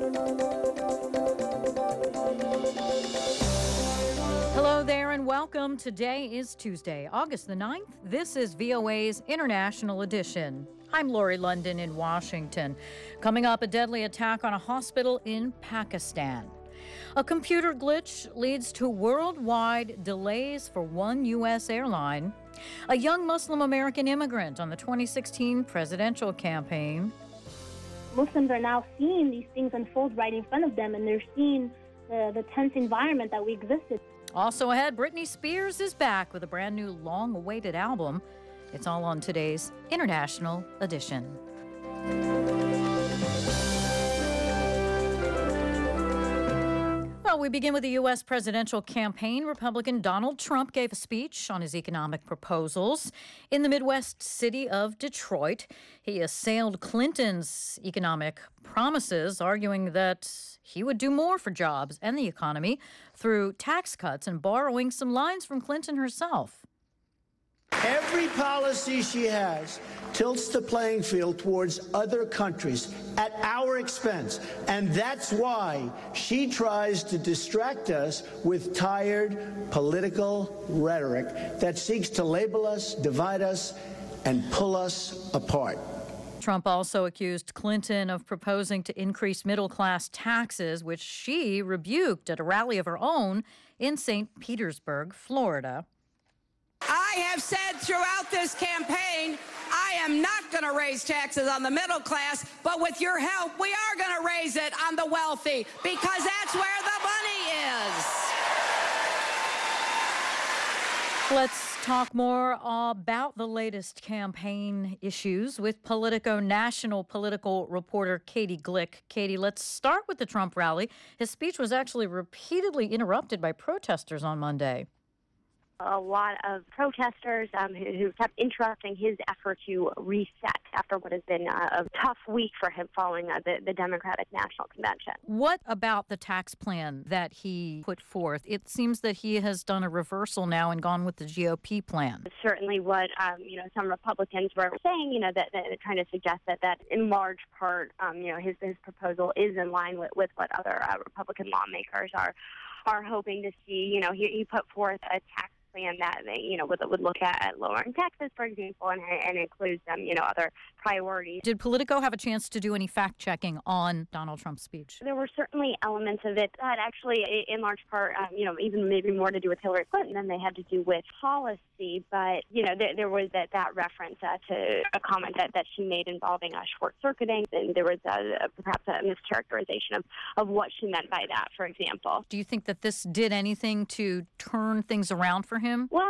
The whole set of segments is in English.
Hello there and welcome. Today is Tuesday, August the 9th. This is VOA's International Edition. I'm Lori London in Washington. Coming up, a deadly attack on a hospital in Pakistan. A computer glitch leads to worldwide delays for one U.S. airline. A young Muslim American immigrant on the 2016 presidential campaign. Muslims are now seeing these things unfold right in front of them, and they're seeing the tense environment that we existed. Also ahead, Britney Spears is back with a brand new long-awaited album. It's all on today's International Edition. Well, we begin with the U.S. presidential campaign. Republican Donald Trump gave a speech on his economic proposals in the Midwest city of Detroit. He assailed Clinton's economic promises, arguing that he would do more for jobs and the economy through tax cuts and borrowing some lines from Clinton herself. Every policy she has tilts the playing field towards other countries at our expense. And that's why she tries to distract us with tired political rhetoric that seeks to label us, divide us, and pull us apart. Trump also accused Clinton of proposing to increase middle-class taxes, which she rebuked at a rally of her own in St. Petersburg, Florida. I have said throughout this campaign, I am not going to raise taxes on the middle class, but with your help, we are going to raise it on the wealthy, because that's where the money is. Let's talk more about the latest campaign issues with Politico national political reporter Katie Glick. Katie, let's start with the Trump rally. His speech was actually repeatedly interrupted by protesters on Monday. A lot of protesters who kept interrupting his effort to reset after what has been a tough week for him following the Democratic National Convention. What about the tax plan that he put forth? It seems that he has done a reversal now and gone with the GOP plan. Certainly what, some Republicans were saying, that trying to suggest that in large part, his proposal is in line with what other Republican lawmakers are hoping to see. He put forth a tax plan that would look at lowering taxes, for example, and includes other priorities. Did Politico have a chance to do any fact-checking on Donald Trump's speech? There were certainly elements of it that actually, in large part, even maybe more to do with Hillary Clinton than they had to do with policy. But there was that reference to a comment that she made involving short-circuiting, and there was perhaps a mischaracterization of what she meant by that, for example. Do you think that this did anything to turn things around for him? Well,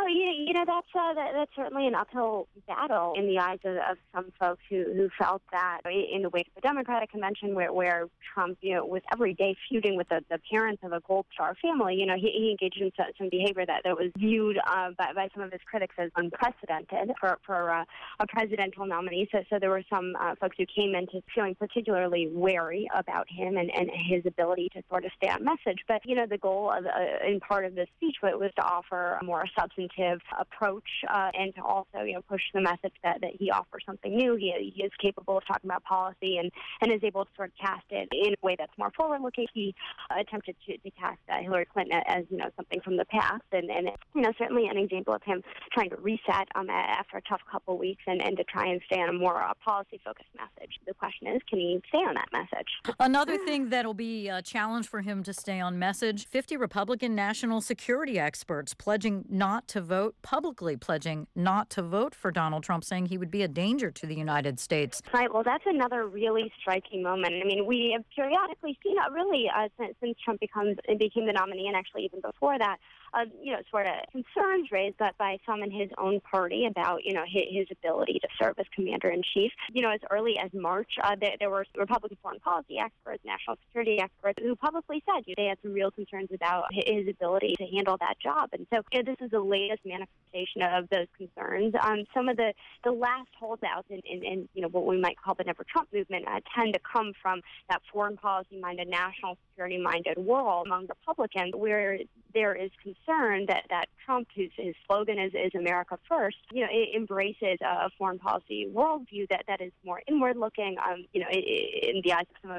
that's certainly an uphill battle in the eyes of some folks who felt that in the wake of the Democratic Convention, where Trump, was every day feuding with the parents of a Gold Star family. He engaged in some behavior that was viewed by some of his critics as unprecedented for a presidential nominee. So there were some folks who came into feeling particularly wary about him and his ability to sort of stay on message. But the goal in part of this speech was to offer a more substantive approach and to also push the message that he offers something new. He is capable of talking about policy and is able to sort of cast it in a way that's more forward-looking. He attempted to cast Hillary Clinton as something from the past, and certainly an example of him trying to reset after a tough couple weeks and to try and stay on a more policy-focused message. The question is, can he stay on that message? Another thing that'll be a challenge for him to stay on message, 50 Republican national security experts publicly pledging not to vote for Donald Trump, saying he would be a danger to the United States. Right. Well, that's another really striking moment. I mean, we have periodically seen since Trump became the nominee, and actually even before that, sort of concerns raised by some in his own party about, his ability to serve as commander-in-chief. As early as March, there were Republican foreign policy experts, national security experts, who publicly said they had some real concerns about his ability to handle that job. And so this is the latest manifestation of those concerns. Some of the last holdouts in what we might call the Never Trump movement tend to come from that foreign policy-minded, national security-minded world among Republicans, where there is concern that Trump, his slogan is America First, embraces a foreign policy worldview that is more inward-looking, in the eyes of some of his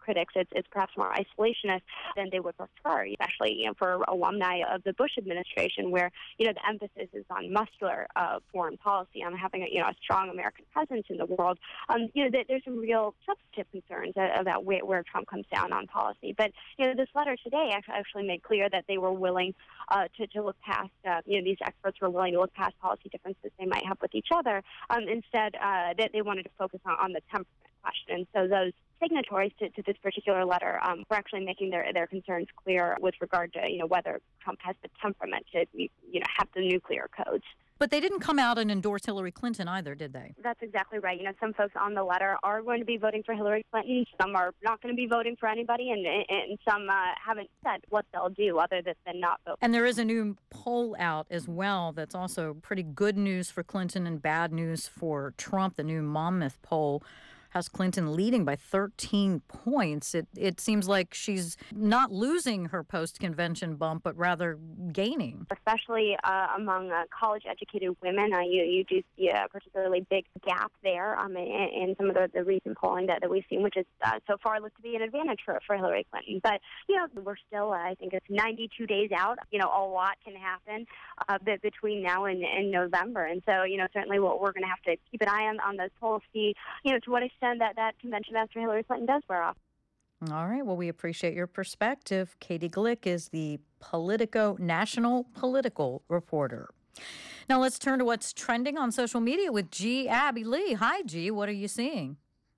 critics, it's perhaps more isolationist than they would prefer, especially for alumni of the Bush administration, where the emphasis is on muscular foreign policy, on having a strong American presence in the world. There's some real substantive concerns about where Trump comes down on policy. But this letter today actually made clear that they were willing to look past. These experts were willing to look past policy differences they might have with each other. Instead, that they wanted to focus on the temperament question. And so those signatories to this particular letter were actually making their concerns clear with regard to whether Trump has the temperament to have the nuclear codes. But they didn't come out and endorse Hillary Clinton either, did they? That's exactly right. Some folks on the letter are going to be voting for Hillary Clinton. Some are not going to be voting for anybody, and some haven't said what they'll do other than not vote. And there is a new poll out as well that's also pretty good news for Clinton and bad news for Trump. The new Monmouth poll has Clinton leading by 13 points. It seems like she's not losing her post-convention bump, but rather gaining. Especially among college-educated women, you do see a particularly big gap there in some of the recent polling that we've seen, which is so far looked to be an advantage for Hillary Clinton. But, we're still, I think it's 92 days out. A lot can happen between now and November. And so, certainly we're going to have to keep an eye on those polls, see, to what extent that convention after Hillary Clinton does wear off. All right. Well, we appreciate your perspective. Katie Glick is the Politico national political reporter. Now let's turn to what's trending on social media with G. Abby Lee. Hi, G. What are you seeing?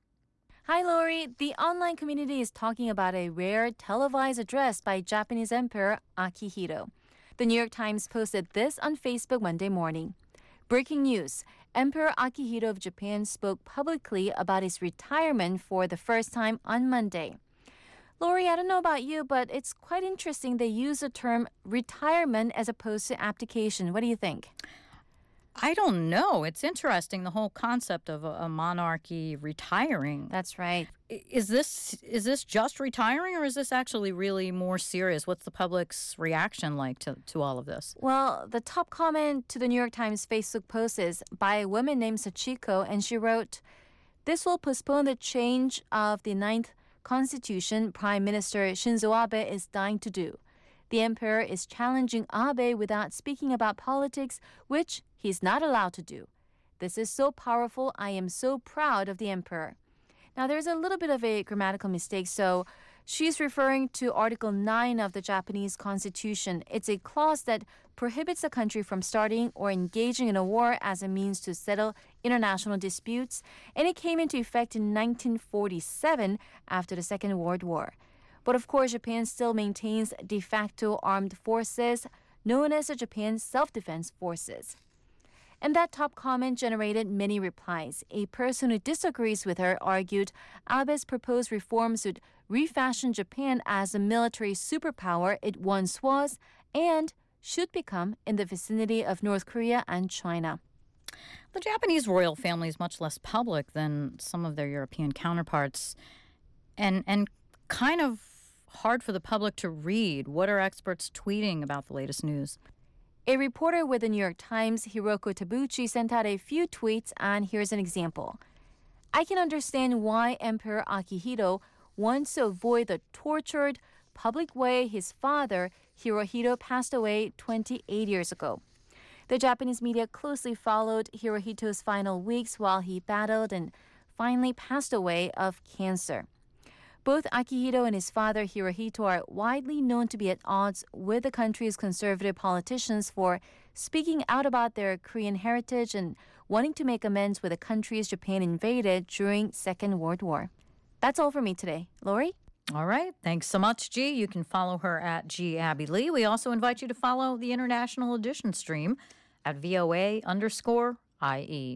Hi, Lori. The online community is talking about a rare televised address by Japanese Emperor Akihito. The New York Times posted this on Facebook Monday morning. Breaking news. Emperor Akihito of Japan spoke publicly about his retirement for the first time on Monday. Lori, I don't know about you, but it's quite interesting they use the term retirement as opposed to abdication. What do you think? I don't know. It's interesting, the whole concept of a monarchy retiring. That's right. Is this just retiring, or is this actually really more serious? What's the public's reaction like to all of this? Well, the top comment to the New York Times Facebook post is by a woman named Sachiko, and she wrote, "This will postpone the change of the 9th Constitution Prime Minister Shinzo Abe is dying to do. The emperor is challenging Abe without speaking about politics, which he's not allowed to do. This is so powerful. I am so proud of the emperor." Now, there's a little bit of a grammatical mistake. So she's referring to Article 9 of the Japanese Constitution. It's a clause that prohibits a country from starting or engaging in a war as a means to settle international disputes. And it came into effect in 1947 after the Second World War. But of course, Japan still maintains de facto armed forces known as the Japan Self-Defense Forces. And that top comment generated many replies. A person who disagrees with her argued Abe's proposed reforms would refashion Japan as the military superpower it once was and should become in the vicinity of North Korea and China. The Japanese royal family is much less public than some of their European counterparts, and kind of hard for the public to read. What are experts tweeting about the latest news? A reporter with the New York Times, Hiroko Tabuchi, sent out a few tweets, and here's an example. "I can understand why Emperor Akihito wants to avoid the tortured, public way his father, Hirohito, passed away 28 years ago. The Japanese media closely followed Hirohito's final weeks while he battled and finally passed away of cancer. Both Akihito and his father Hirohito are widely known to be at odds with the country's conservative politicians for speaking out about their Korean heritage and wanting to make amends with the countries Japan invaded during Second World War." That's all for me today. Lori? All right. Thanks so much, G. You can follow her at G. Abby Lee. We also invite you to follow the International Edition stream at VOA_IE.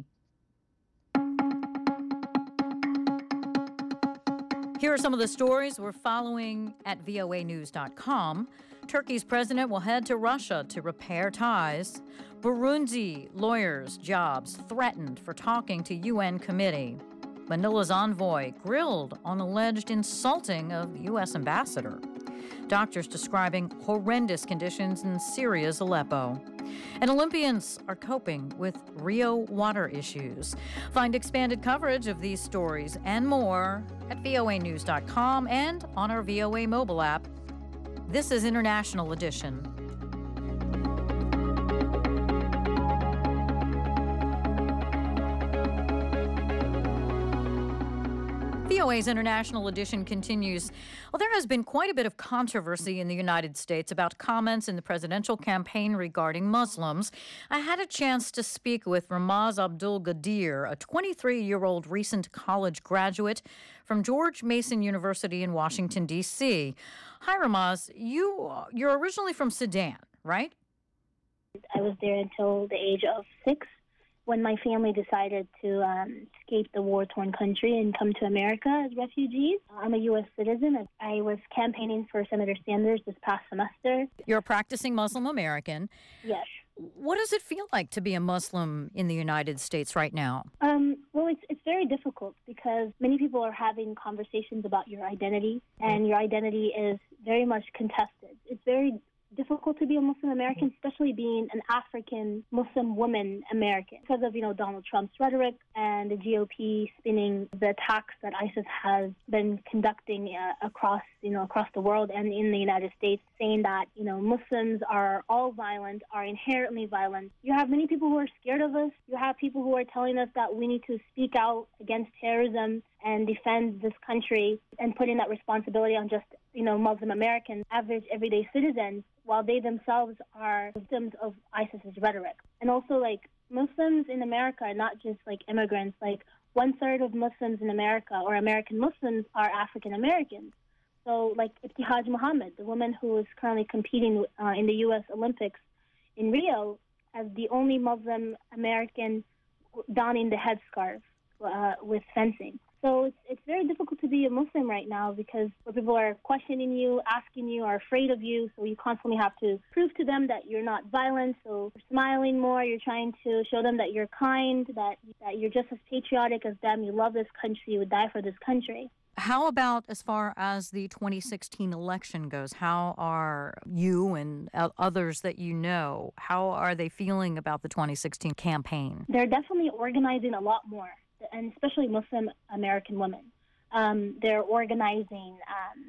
Here are some of the stories we're following at voanews.com. Turkey's president will head to Russia to repair ties. Burundi lawyers' jobs threatened for talking to UN committee. Manila's envoy grilled on alleged insulting of U.S. ambassador. Doctors describing horrendous conditions in Syria's Aleppo. And Olympians are coping with Rio water issues. Find expanded coverage of these stories and more at voanews.com and on our VOA mobile app. This is International Edition. VOA's International Edition continues. Well, there has been quite a bit of controversy in the United States about comments in the presidential campaign regarding Muslims. I had a chance to speak with Ramaz Abdul Gadir, a 23-year-old recent college graduate from George Mason University in Washington, D.C. Hi, Ramaz. You're originally from Sudan, right? I was there until the age of 6. When my family decided to escape the war-torn country and come to America as refugees. I'm a U.S. citizen. I was campaigning for Senator Sanders this past semester. You're a practicing Muslim American. Yes. What does it feel like to be a Muslim in the United States right now? Well, it's very difficult because many people are having conversations about your identity, and your identity is very much contested. It's very difficult to be a Muslim American, especially being an African Muslim woman American, because of, Donald Trump's rhetoric and the GOP spinning the attacks that ISIS has been conducting across the world and in the United States, saying that, Muslims are all violent, are inherently violent. You have many people who are scared of us. You have people who are telling us that we need to speak out against terrorism and defend this country and putting that responsibility on just, Muslim Americans, average everyday citizens, while they themselves are victims of ISIS's rhetoric. And also, Muslims in America are not just, immigrants. 1/3 of Muslims in America, or American Muslims, are African Americans. So, Ibtihaj Muhammad, the woman who is currently competing in the U.S. Olympics in Rio, as the only Muslim American donning the headscarf with fencing. So it's very difficult to be a Muslim right now because people are questioning you, asking you, are afraid of you. So you constantly have to prove to them that you're not violent. So you're smiling more. You're trying to show them that you're kind, that you're just as patriotic as them. You love this country. You would die for this country. How about as far as the 2016 election goes? How are you and others that you know, how are they feeling about the 2016 campaign? They're definitely organizing a lot more, and especially Muslim American women. They're organizing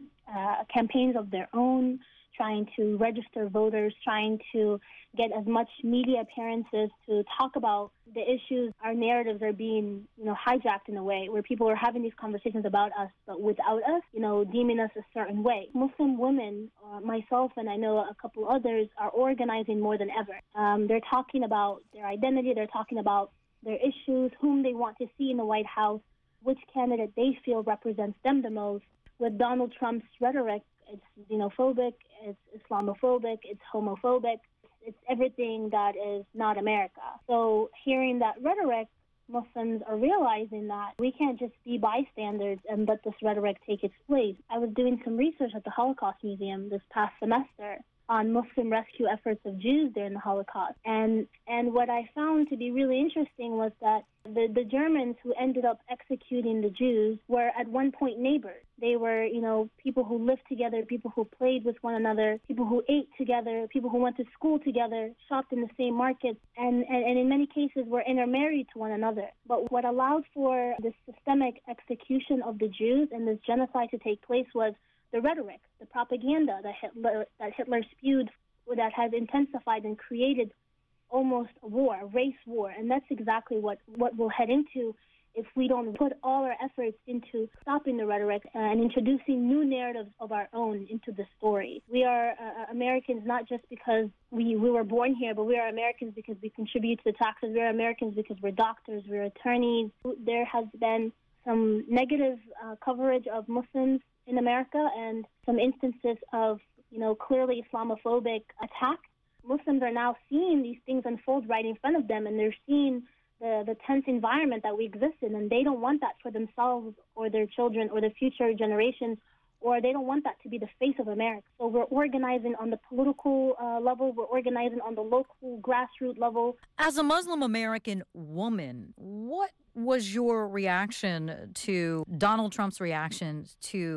campaigns of their own, trying to register voters, trying to get as much media appearances to talk about the issues. Our narratives are being, hijacked in a way where people are having these conversations about us, but without us, deeming us a certain way. Muslim women, myself and I know a couple others, are organizing more than ever. They're talking about their identity. They're talking about their issues, whom they want to see in the White House, which candidate they feel represents them the most. With Donald Trump's rhetoric, it's xenophobic, it's Islamophobic, it's homophobic, it's everything that is not America. So hearing that rhetoric, Muslims are realizing that we can't just be bystanders and let this rhetoric take its place. I was doing some research at the Holocaust Museum this past semester on Muslim rescue efforts of Jews during the Holocaust. And what I found to be really interesting was that the Germans who ended up executing the Jews were at one point neighbors. They were, people who lived together, people who played with one another, people who ate together, people who went to school together, shopped in the same markets, and in many cases were intermarried to one another. But what allowed for this systemic execution of the Jews and this genocide to take place was the rhetoric, the propaganda that Hitler spewed, that has intensified and created almost a war, a race war. And that's exactly what we'll head into if we don't put all our efforts into stopping the rhetoric and introducing new narratives of our own into the story. We are Americans not just because we were born here, but we are Americans because we contribute to the taxes. We are Americans because we're doctors, we're attorneys. There has been some negative coverage of Muslims in America and some instances of, clearly Islamophobic attack. Muslims are now seeing these things unfold right in front of them, and they're seeing the tense environment that we exist in, and they don't want that for themselves or their children or the future generations, or they don't want that to be the face of America. So we're organizing on the political level, we're organizing on the local grassroots level. As a Muslim American woman, what was your reaction to Donald Trump's reaction to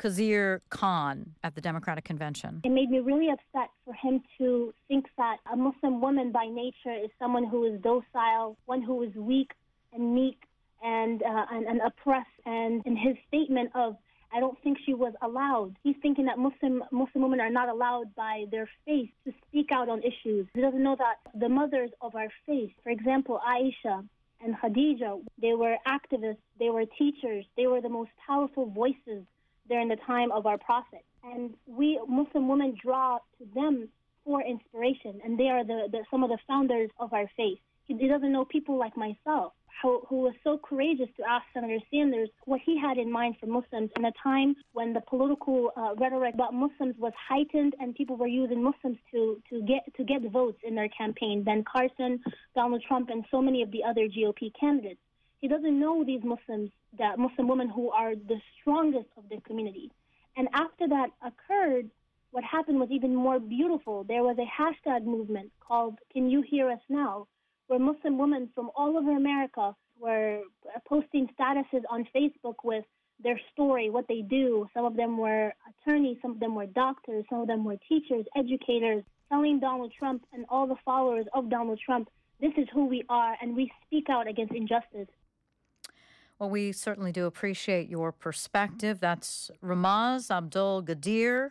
Khizr Khan at the Democratic Convention. It made me really upset for him to think that a Muslim woman by nature is someone who is docile, one who is weak and meek and oppressed. And in his statement of, I don't think she was allowed, he's thinking that Muslim women are not allowed by their faith to speak out on issues. He doesn't know that the mothers of our faith, for example, Aisha and Khadija, they were activists, they were teachers, they were the most powerful voices during the time of our Prophet. And we Muslim women draw to them for inspiration, and they are some of the founders of our faith. He doesn't know people like myself, who was so courageous to ask Senator Sanders what he had in mind for Muslims in a time when the political rhetoric about Muslims was heightened and people were using Muslims to get votes in their campaign. Ben Carson, Donald Trump, and so many of the other GOP candidates. He doesn't know these Muslims, that Muslim women who are the strongest of the community. And after that occurred, what happened was even more beautiful. There was a hashtag movement called Can You Hear Us Now?, where Muslim women from all over America were posting statuses on Facebook with their story, what they do. Some of them were attorneys, some of them were doctors, some of them were teachers, educators, telling Donald Trump and all the followers of Donald Trump, this is who we are, and we speak out against injustice. Well, we certainly do appreciate your perspective. That's Ramaz Abdul Gadir,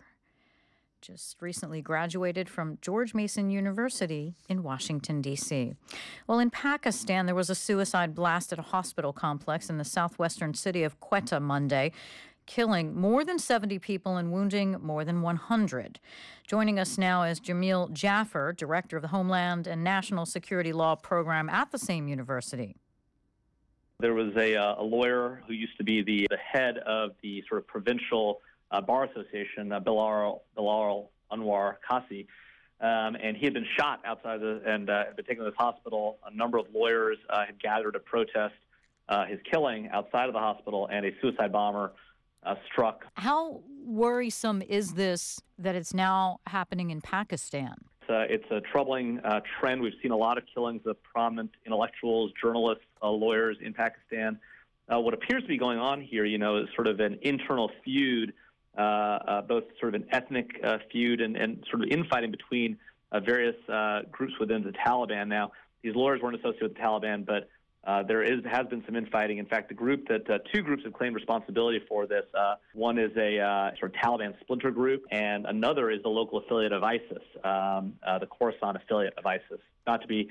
just recently graduated from George Mason University in Washington, D.C. Well, in Pakistan, there was a suicide blast at a hospital complex in the southwestern city of Quetta Monday, killing more than 70 people and wounding more than 100. Joining us now is Jamil Jaffer, director of the Homeland and National Security Law Program at the same university. There was a lawyer who used to be the head of the sort of provincial Bar Association, Bilal Anwar Kasi, and he had been shot outside and been taken to this hospital. A number of lawyers had gathered to protest his killing outside of the hospital, and a suicide bomber struck. How worrisome is this that it's now happening in Pakistan? It's a troubling trend. We've seen a lot of killings of prominent intellectuals, journalists, lawyers in Pakistan. What appears to be going on here, is sort of an internal feud, both sort of an ethnic feud and sort of infighting between various groups within the Taliban. Now, these lawyers weren't associated with the Taliban, but there has been some infighting. In fact, two groups have claimed responsibility for this. One is a sort of Taliban splinter group, and another is the local affiliate of ISIS, the Khorasan affiliate of ISIS. Not to be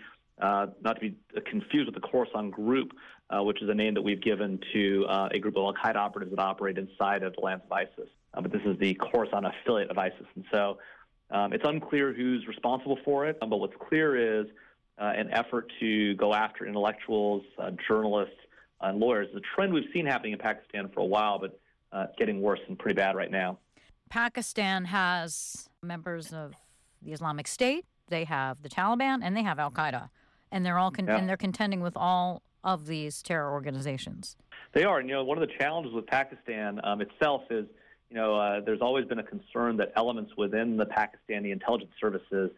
confused with the Khorasan group, which is a name that we've given to a group of Al-Qaeda operatives that operate inside of the lands of ISIS. But this is the Khorasan affiliate of ISIS. And so it's unclear who's responsible for it, but what's clear is an effort to go after intellectuals, journalists, and lawyers. The trend we've seen happening in Pakistan for a while, but getting worse and pretty bad right now. Pakistan has members of the Islamic State, they have the Taliban, and they have Al-Qaeda. And they're all and they're contending with all of these terror organizations. They are. And, one of the challenges with Pakistan itself is, there's always been a concern that elements within the Pakistani intelligence services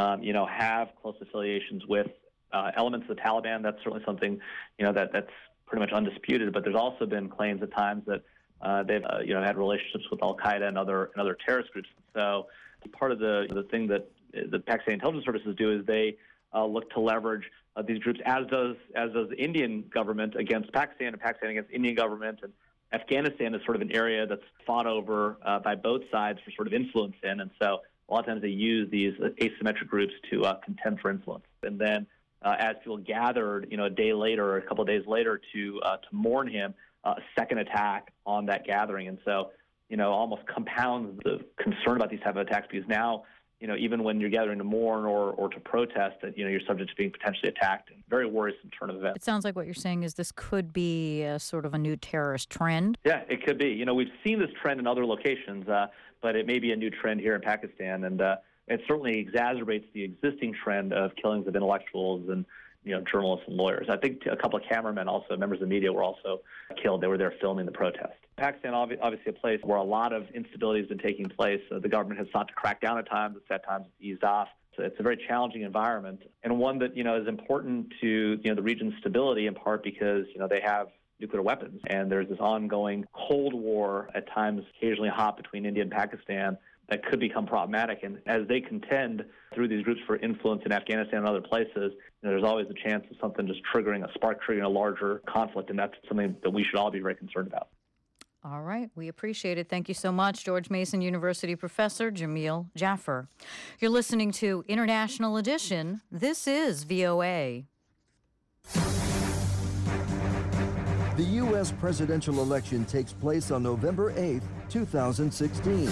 have close affiliations with elements of the Taliban. That's certainly something, that's pretty much undisputed. But there's also been claims at times that they've, had relationships with Al-Qaeda and other terrorist groups. So part of the thing that the Pakistani intelligence services do is they look to leverage these groups, as does the Indian government against Pakistan, and Pakistan against Indian government. And Afghanistan is sort of an area that's fought over by both sides for sort of influence in. And so a lot of times they use these asymmetric groups to contend for influence. And then as people gathered, a day later or a couple of days later to mourn him, a second attack on that gathering. And so, almost compounds the concern about these type of attacks, because now, even when you're gathering to mourn or to protest, that, you're subject to being potentially attacked. Very worrisome turn of events. It sounds like what you're saying is this could be a sort of a new terrorist trend. Yeah, it could be. We've seen this trend in other locations, but it may be a new trend here in Pakistan. And it certainly exacerbates the existing trend of killings of intellectuals and, journalists and lawyers. I think a couple of cameramen, also members of the media, were also killed. They were there filming the protest. Pakistan, obviously a place where a lot of instability has been taking place. The government has sought to crack down at times. At times it's eased off. So it's a very challenging environment, and one that, is important to, the region's stability, in part because, they have nuclear weapons. And there's this ongoing Cold War, at times occasionally hot, between India and Pakistan that could become problematic. And as they contend through these groups for influence in Afghanistan and other places, there's always a chance of something just triggering a larger conflict, and that's something that we should all be very concerned about. All right. We appreciate it. Thank you so much, George Mason University professor Jamil Jaffer. You're listening to International Edition. This is VOA. The U.S. presidential election takes place on November 8, 2016.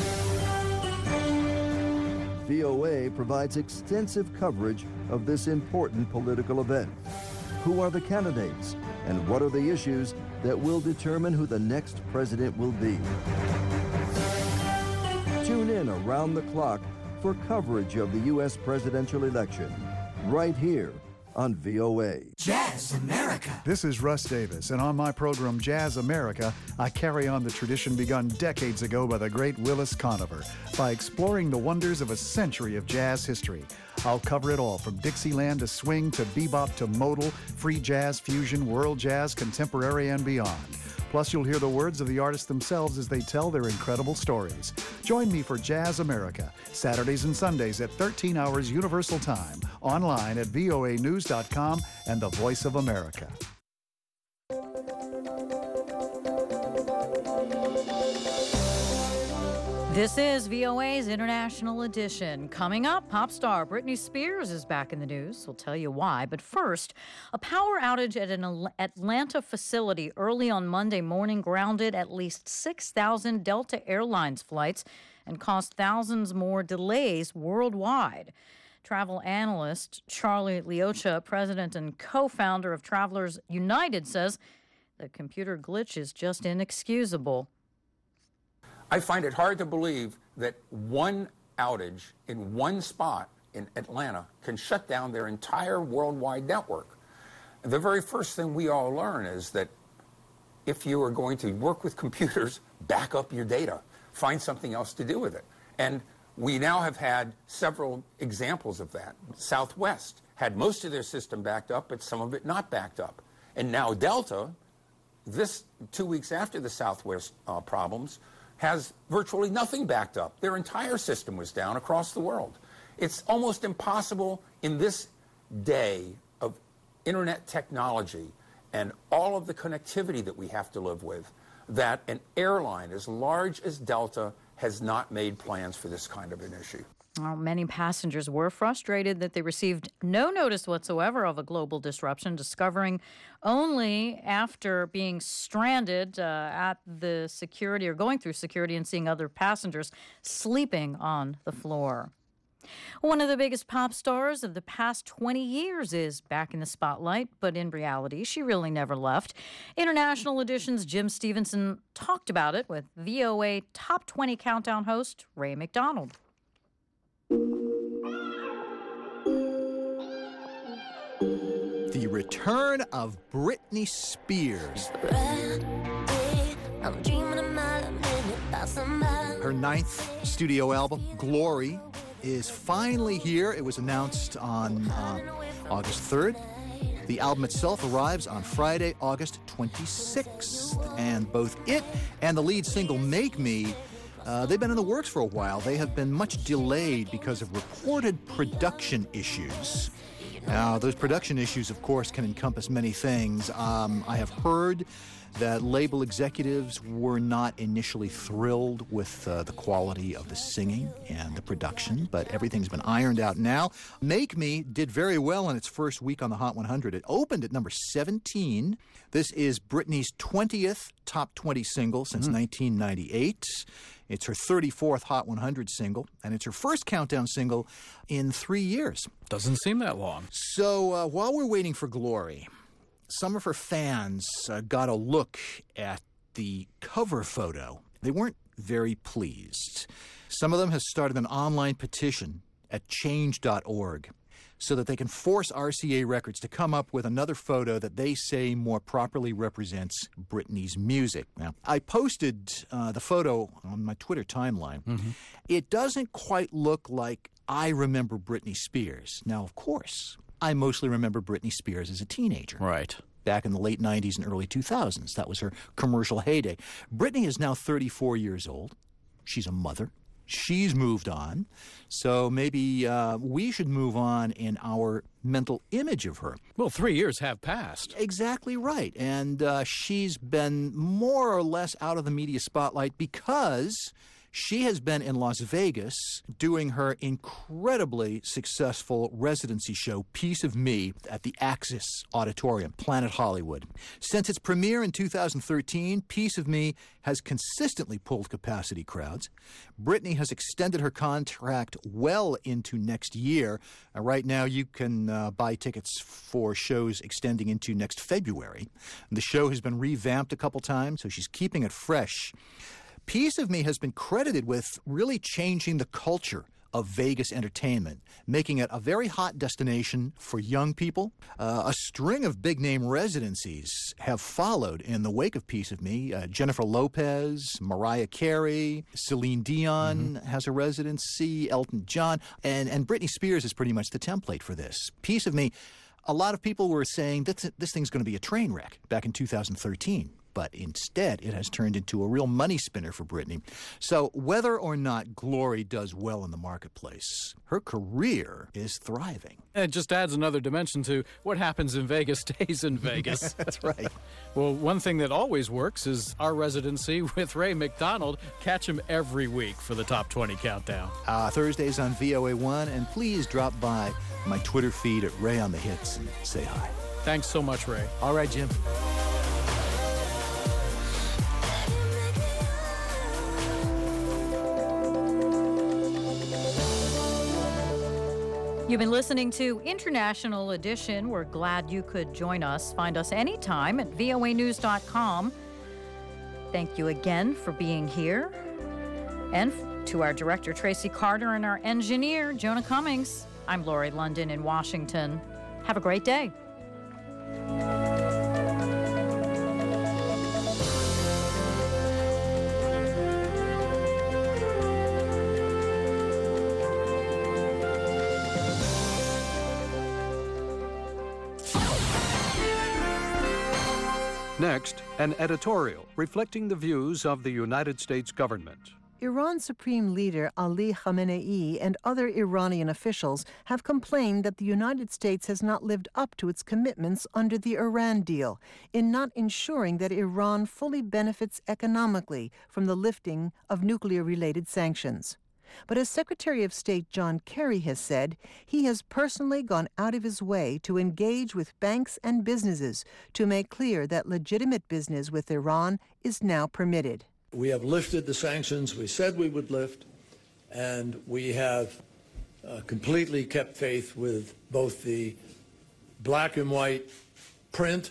VOA provides extensive coverage of this important political event. Who are the candidates, and what are the issues that will determine who the next president will be? Tune in around the clock for coverage of the U.S. presidential election, right here on VOA. Jazz America. This is Russ Davis, and on my program Jazz America, I carry on the tradition begun decades ago by the great Willis Conover by exploring the wonders of a century of jazz history. I'll cover it all, from Dixieland to swing to bebop to modal, free jazz, fusion, world jazz, contemporary, and beyond. Plus, you'll hear the words of the artists themselves as they tell their incredible stories. Join me for Jazz America, Saturdays and Sundays at 13 hours Universal Time, online at voanews.com and the Voice of America. This is VOA's International Edition. Coming up, pop star Britney Spears is back in the news. We'll tell you why. But first, a power outage at an Atlanta facility early on Monday morning grounded at least 6,000 Delta Airlines flights and caused thousands more delays worldwide. Travel analyst Charlie Leocha, president and co-founder of Travelers United, says the computer glitch is just inexcusable. I find it hard to believe that one outage in one spot in Atlanta can shut down their entire worldwide network. The very first thing we all learn is that if you are going to work with computers, back up your data, find something else to do with it. And we now have had several examples of that. Southwest had most of their system backed up, but some of it not backed up. And now Delta, this 2 weeks after the Southwest problems, has virtually nothing backed up. Their entire system was down across the world. It's almost impossible in this day of internet technology and all of the connectivity that we have to live with, that an airline as large as Delta has not made plans for this kind of an issue. Well, many passengers were frustrated that they received no notice whatsoever of a global disruption, discovering only after being stranded at the security or going through security and seeing other passengers sleeping on the floor. One of the biggest pop stars of the past 20 years is back in the spotlight, but in reality, she really never left. International Edition's Jim Stevenson talked about it with VOA Top 20 Countdown host Ray McDonald. The return of Britney Spears. Her 9th studio album, Glory, is finally here. It was announced on August 3rd. The album itself arrives on Friday, August 26th. And both it and the lead single, Make Me, they've been in the works for a while. They have been much delayed because of reported production issues. Now, those production issues, of course, can encompass many things. I have heard that label executives were not initially thrilled with the quality of the singing and the production, but everything's been ironed out now. Make Me did very well in its first week on the Hot 100. It opened at number 17. This is Britney's 20th top 20 single since 1998. It's her 34th Hot 100 single, and it's her first countdown single in 3 years. Doesn't seem that long. So while we're waiting for Glory, some of her fans got a look at the cover photo. They weren't very pleased. Some of them have started an online petition at change.org so that they can force RCA Records to come up with another photo that they say more properly represents Britney's music. Now, I posted the photo on my Twitter timeline. It doesn't quite look like I remember Britney Spears. Now, of course, I mostly remember Britney Spears as a teenager. Right. back in the late 90s and early 2000s. That was her commercial heyday. Britney is now 34 years old. She's a mother. She's moved on. So maybe we should move on in our mental image of her. Well, 3 years have passed. Exactly right. And she's been more or less out of the media spotlight because she has been in Las Vegas doing her incredibly successful residency show, Piece of Me, at the Axis Auditorium, Planet Hollywood. Since its premiere in 2013, Piece of Me has consistently pulled capacity crowds. Britney has extended her contract well into next year. Right now, you can buy tickets for shows extending into next February. The show has been revamped a couple times, so she's keeping it fresh. Piece of Me has been credited with really changing the culture of Vegas entertainment, making it a very hot destination for young people. A string of big-name residencies have followed in the wake of Piece of Me. Jennifer Lopez, Mariah Carey, Celine Dion has a residency, Elton John, and Britney Spears is pretty much the template for this. Piece of Me, a lot of people were saying this thing's going to be a train wreck back in 2013. But instead, it has turned into a real money spinner for Britney. So whether or not Glory does well in the marketplace, her career is thriving. It just adds another dimension to what happens in Vegas stays in Vegas. That's right. Well, one thing that always works is our residency with Ray McDonald. Catch him every week for the Top 20 Countdown. Thursdays on VOA1, and please drop by my Twitter feed at Ray on the Hits and say hi. Thanks so much, Ray. All right, Jim. You've been listening to International Edition. We're glad you could join us. Find us anytime at voanews.com. Thank you again for being here. And to our director, Tracy Carter, and our engineer, Jonah Cummings, I'm Lori London in Washington. Have a great day. Next, an editorial reflecting the views of the United States government. Iran Supreme Leader Ali Khamenei and other Iranian officials have complained that the United States has not lived up to its commitments under the Iran deal in not ensuring that Iran fully benefits economically from the lifting of nuclear-related sanctions. But as Secretary of State John Kerry has said, he has personally gone out of his way to engage with banks and businesses to make clear that legitimate business with Iran is now permitted. We have lifted the sanctions we said we would lift, and we have completely kept faith with both the black and white print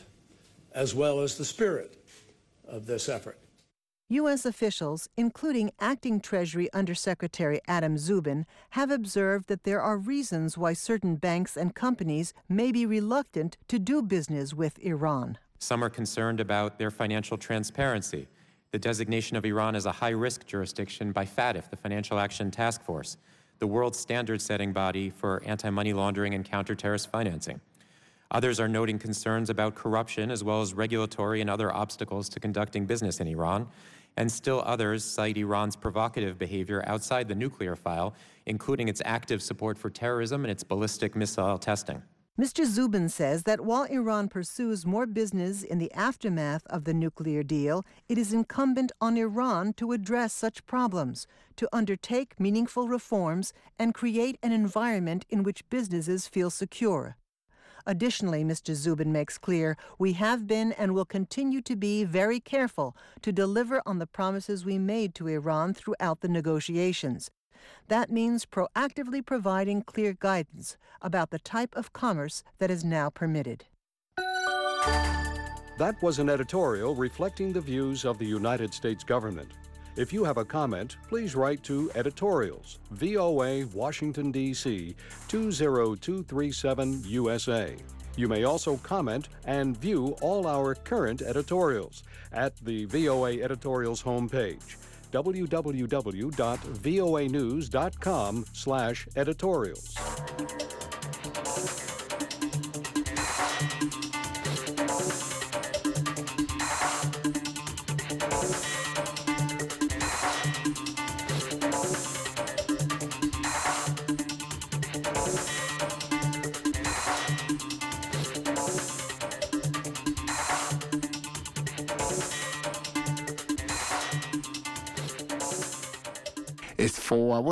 as well as the spirit of this effort. U.S. officials, including Acting Treasury Undersecretary Adam Zubin, have observed that there are reasons why certain banks and companies may be reluctant to do business with Iran. Some are concerned about their financial transparency, the designation of Iran as a high-risk jurisdiction by FATF, the Financial Action Task Force, the world standard-setting body for anti-money laundering and counter-terrorist financing. Others are noting concerns about corruption as well as regulatory and other obstacles to conducting business in Iran. And still others cite Iran's provocative behavior outside the nuclear file, including its active support for terrorism and its ballistic missile testing. Mr. Zubin says that while Iran pursues more business in the aftermath of the nuclear deal, it is incumbent on Iran to address such problems, to undertake meaningful reforms, and create an environment in which businesses feel secure. Additionally, Mr. Zubin makes clear, we have been and will continue to be very careful to deliver on the promises we made to Iran throughout the negotiations. That means proactively providing clear guidance about the type of commerce that is now permitted. That was an editorial reflecting the views of the United States government. If you have a comment, please write to Editorials, VOA, Washington, D.C., 20237 USA. You may also comment and view all our current editorials at the VOA Editorials homepage, www.voanews.com/editorials. is for